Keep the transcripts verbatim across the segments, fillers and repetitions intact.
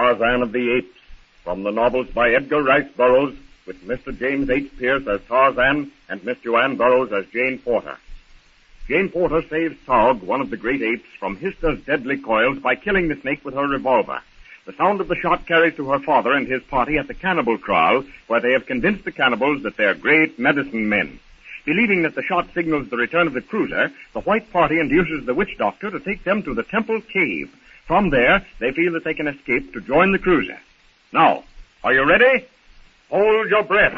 Tarzan of the Apes, from the novels by Edgar Rice Burroughs, with Mister James H. Pierce as Tarzan and Miss Joanne Burroughs as Jane Porter. Jane Porter saves Taug, one of the great apes, from Hister's deadly coils by killing the snake with her revolver. The sound of the shot carries to her father and his party at the cannibal kraal, where they have convinced the cannibals that they're great medicine men. Believing that the shot signals the return of the cruiser, the white party induces the witch doctor to take them to the temple cave. From there, they feel that they can escape to join the cruiser. Now, are you ready? Hold your breath.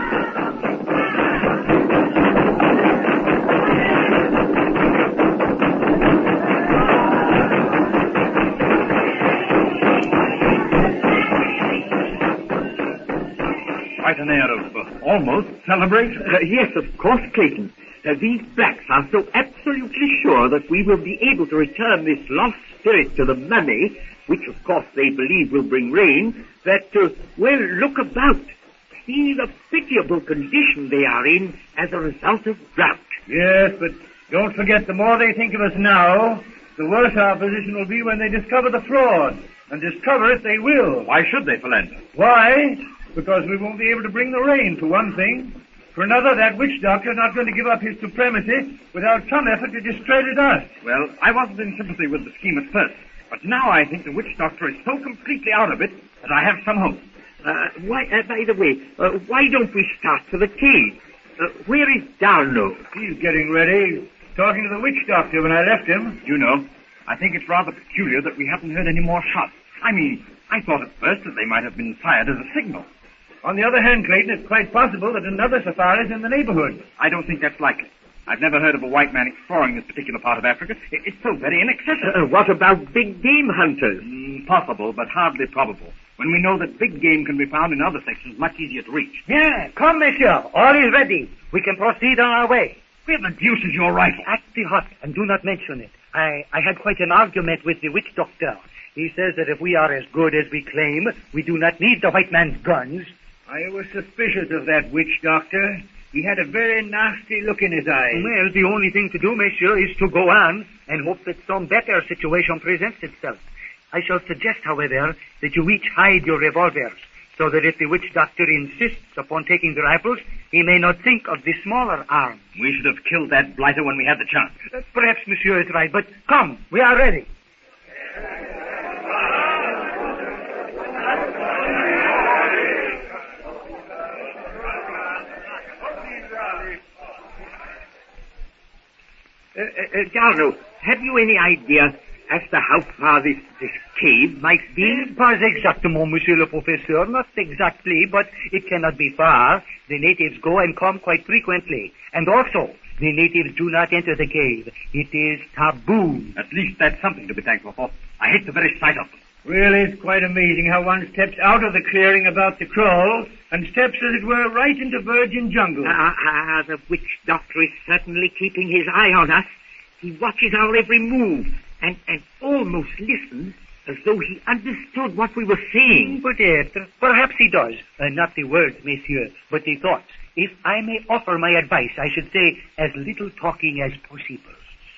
Quite an air of uh, almost celebration. Uh, yes, of course, Clayton. Uh, these blacks are so absolutely sure that we will be able to return this lost spirit to the mummy, which of course they believe will bring rain, that, uh, well, look about. See the pitiable condition they are in as a result of drought. Yes, but don't forget, the more they think of us now, the worse our position will be when they discover the fraud. And discover it they will. Why should they, Philander? Why? Because we won't be able to bring the rain, for one thing. For another, that witch doctor's not going to give up his supremacy without some effort to discredit us. Well, I wasn't in sympathy with the scheme at first, but now I think the witch doctor is so completely out of it that I have some hope. Uh, why, uh, by the way, uh, why don't we start for the cave? Uh, where is Darno? He's getting ready. Talking to the witch doctor when I left him. You know, I think it's rather peculiar that we haven't heard any more shots. I mean, I thought at first that they might have been fired as a signal. On the other hand, Clayton, it's quite possible that another safari is in the neighborhood. I don't think that's likely. I've never heard of a white man exploring this particular part of Africa. It, it's so very inaccessible. Uh, what about big game hunters? Mm, possible, but hardly probable. When we know that big game can be found in other sections much easier to reach. Yeah, come, monsieur. All is ready. We can proceed on our way. Where the deuce is your rifle? At the hut, and do not mention it. I, I had quite an argument with the witch doctor. He says that if we are as good as we claim, we do not need the white man's guns. I was suspicious of that witch doctor. He had a very nasty look in his eyes. Well, the only thing to do, monsieur, is to go on and hope that some better situation presents itself. I shall suggest, however, that you each hide your revolvers, so that if the witch doctor insists upon taking the rifles, he may not think of the smaller arm. We should have killed that blighter when we had the chance. Uh, perhaps monsieur is right, but come, we are ready. Uh, uh, uh, Darno, have you any idea as to how far this, this cave might be? Pas exactement, monsieur le professeur. Not exactly, but it cannot be far. The natives go and come quite frequently. And also, the natives do not enter the cave. It is taboo. At least that's something to be thankful for. I hate the very sight of them. Really, it's quite amazing how one steps out of the clearing about the kraal and steps, as it were, right into virgin jungle. Ah, ah, the witch doctor is certainly keeping his eye on us. He watches our every move and, and almost listens as though he understood what we were saying. Peut-être. Perhaps he does. Uh, not the words, monsieur, but the thoughts. If I may offer my advice, I should say as little talking as possible.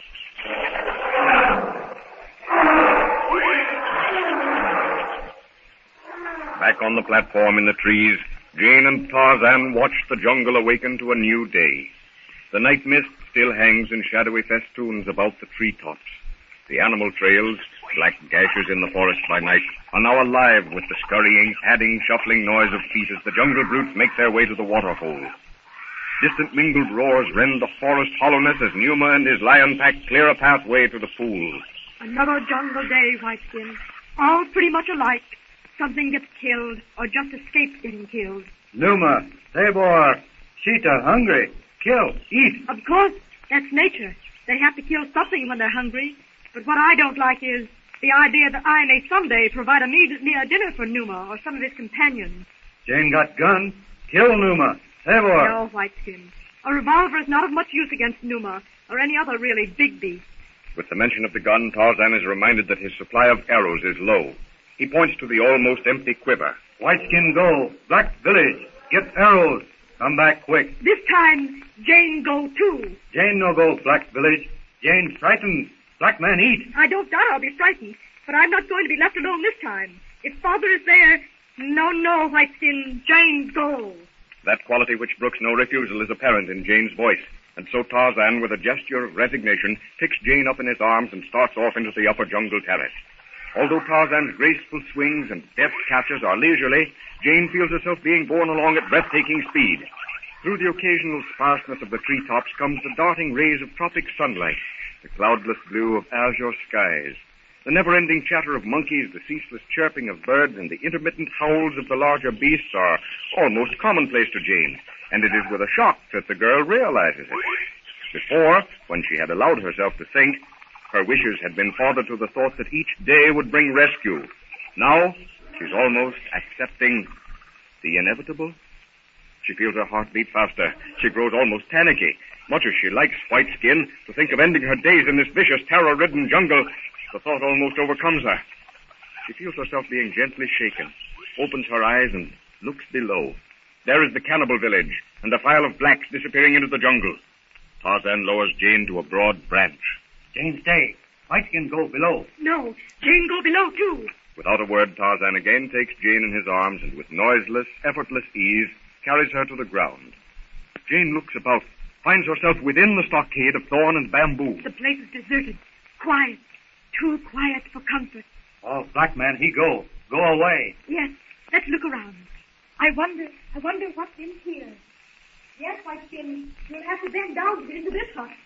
Back on the platform in the trees, Jane and Tarzan watch the jungle awaken to a new day. The night mist still hangs in shadowy festoons about the treetops. The animal trails, black gashes in the forest by night, are now alive with the scurrying, padding, shuffling noise of feet as the jungle brutes make their way to the waterhole. Distant mingled roars rend the forest hollowness as Numa and his lion pack clear a pathway to the pool. Another jungle day, Whiteskin. All pretty much alike. Something gets killed, or just escapes getting killed. Numa, Tabor, Sheeta, hungry. Kill, eat. Of course, that's nature. They have to kill something when they're hungry. But what I don't like is the idea that I may someday provide a meal, a dinner for Numa or some of his companions. Jane got gun. Kill Numa. Tabor. No, Whiteskin. A revolver is not of much use against Numa or any other really big beast. With the mention of the gun, Tarzan is reminded that his supply of arrows is low. He points to the almost empty quiver. Whiteskin go. Black village. Get arrows. Come back quick. This time, Jane go too. Jane no go, Black village. Jane frightened. Black man eat. I don't doubt I'll be frightened. But I'm not going to be left alone this time. If Father is there, no, no, Whiteskin, Jane, go. That quality which brooks no refusal is apparent in Jane's voice, and so Tarzan, with a gesture of resignation, picks Jane up in his arms and starts off into the upper jungle terrace. Although Tarzan's graceful swings and deft catches are leisurely, Jane feels herself being borne along at breathtaking speed. Through the occasional sparseness of the treetops comes the darting rays of tropic sunlight, the cloudless blue of azure skies. The never-ending chatter of monkeys, the ceaseless chirping of birds, and the intermittent howls of the larger beasts are almost commonplace to Jane, and it is with a shock that the girl realizes it. Before, when she had allowed herself to think, her wishes had been fathered to the thought that each day would bring rescue. Now, she's almost accepting the inevitable. She feels her heart beat faster. She grows almost panicky. Much as she likes Whiteskin, to think of ending her days in this vicious, terror-ridden jungle, the thought almost overcomes her. She feels herself being gently shaken, opens her eyes and looks below. There is the cannibal village, and a file of blacks disappearing into the jungle. Tarzan lowers Jane to a broad branch. Jane, stay. Whiteskin go below. No, Jane go below, too. Without a word, Tarzan again takes Jane in his arms and with noiseless, effortless ease carries her to the ground. Jane looks about, finds herself within the stockade of thorn and bamboo. The place is deserted, quiet, too quiet for comfort. Oh, black man, he go. Go away. Yes, let's look around. I wonder, I wonder what's in here. Yes, Whiteskin, you'll have to bend down to get into this hut.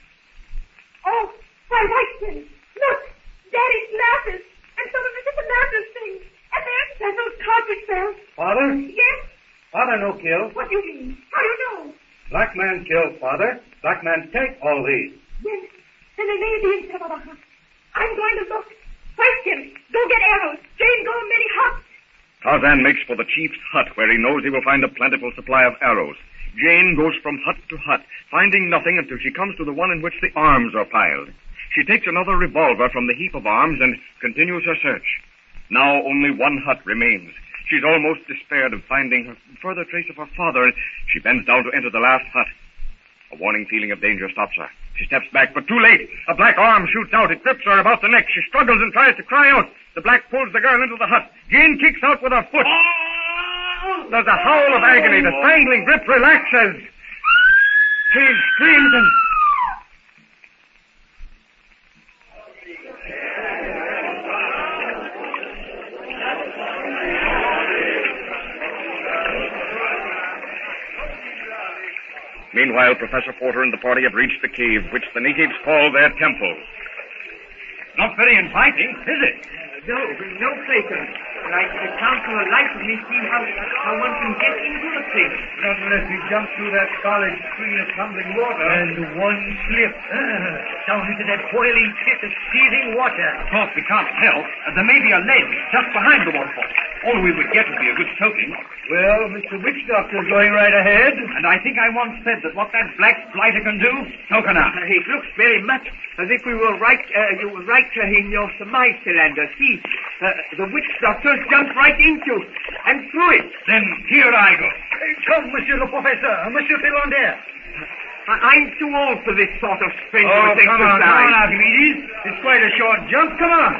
Oh, why, Whiteskin, look, Daddy's mattress, and some of the different mattress things, and there's several carpet bells. Father? Yes? Father no kill. What do you mean? How do you know? Black man kill, Father. Black man take all these. Yes, then they may be in some other hut. I'm going to look. Whiteskin, go get arrows. Jane, go in many huts. Tarzan makes for the chief's hut, where he knows he will find a plentiful supply of arrows. Jane goes from hut to hut, finding nothing until she comes to the one in which the arms are piled. She takes another revolver from the heap of arms and continues her search. Now only one hut remains. She's almost despaired of finding her further trace of her father, and she bends down to enter the last hut. A warning feeling of danger stops her. She steps back, but too late. A black arm shoots out. It grips her about the neck. She struggles and tries to cry out. The black pulls the girl into the hut. Jane kicks out with her foot. There's a howl of agony. The strangling grip relaxes. She screams and... Meanwhile, Professor Porter and the party have reached the cave, which the natives call their temple. Not very inviting, is it? No, no, Clayton. But I could account for the life of me see how, how one can get into the place. Not unless we jump through that solid screen of tumbling water. And one slip. Ah, down into that boiling pit of seething water. Of course, we can't tell. Uh, there may be a ledge just behind the waterfall. All we would get would be a good soaking. Well, Mister Witch Doctor's going right ahead. And I think I once said that what that black blighter can do, so can I. Uh, it looks very much as if we were right, uh, you were right uh, in your surmise, Philander. See, uh, the witch doctor's jumped right into and through it. Then here I go. Hey, come, Monsieur le Professeur, Monsieur Philander. I- I'm too old for this sort of strenuous Oh, exercise. come on, come on, Archimedes. It's quite a short jump. Come on.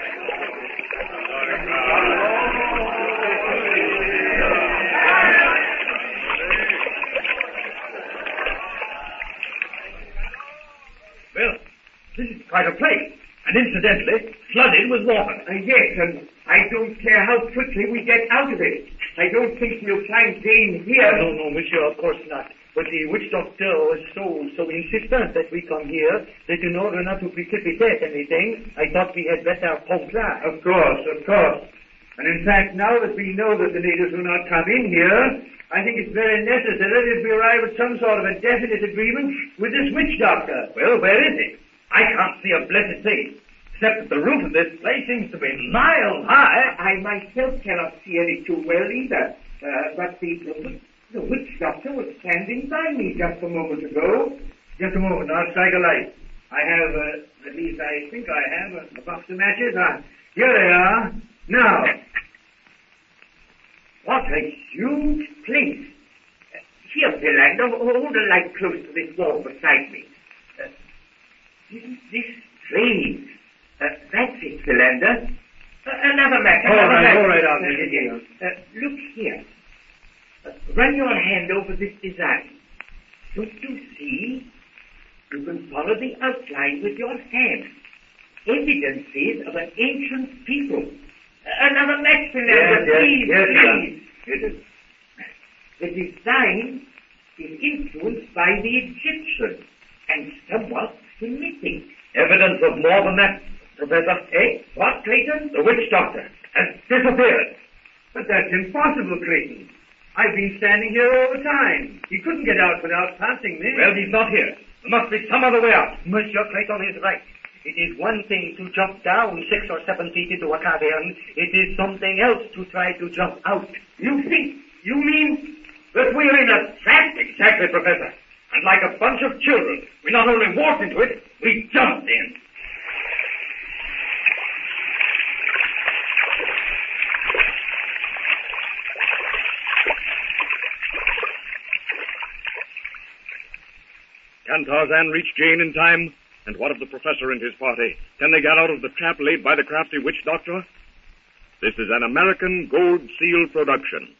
Well, this is quite a place. And incidentally, flooded with water. Uh, yes, and I don't care how quickly we get out of it. I don't think we'll find Jane here. No, no, monsieur, of course not. But the witch doctor was so, so insistent that we come here that in order not to precipitate anything, I thought we had better comply. Of course, of course. And in fact, now that we know that the natives will not come in here, I think it's very necessary that we arrive at some sort of a definite agreement with this witch doctor. Well, where is he? I can't see a blessed thing. Except that the roof of this place seems to be miles high. I myself cannot see any too well either. Uh, but the, the, the witch doctor was standing by me just a moment ago. Just a moment, I'll strike a light. I have, uh, at least I think I have a, a box of matches. Ah, here they are. Now, What a huge place. Uh, here, Philander, hold the light close to this wall beside me. Uh, this, this strange. Uh, that's it, Philander. Uh, another match. All Another right, match. all right, I'll take it here. Uh, look here. Uh, run your hand over this design. Don't you see? You can follow the outline with your hand. Evidences of an ancient people. Uh, another match, Fernando, Yes, yes, please, yes, please. It is. The design is influenced by the Egyptians and somewhat Semitic. Evidence of more than that, Professor. Eh? What, Clayton? The witch doctor has disappeared. But that's impossible, Clayton. I've been standing here all the time. He couldn't get out without passing me. Well, he's not here. There must be some other way out. Monsieur Clayton is right. It is one thing to jump down six or seven feet into a cavern. It is something else to try to jump out. You think, you mean that we're in a trap? Exactly, Professor. And like a bunch of children, we not only walked into it, we jumped in. Can Tarzan reach Jane in time? And what of the professor and his party? Can they get out of the trap laid by the crafty witch doctor? This is an American Gold Seal production.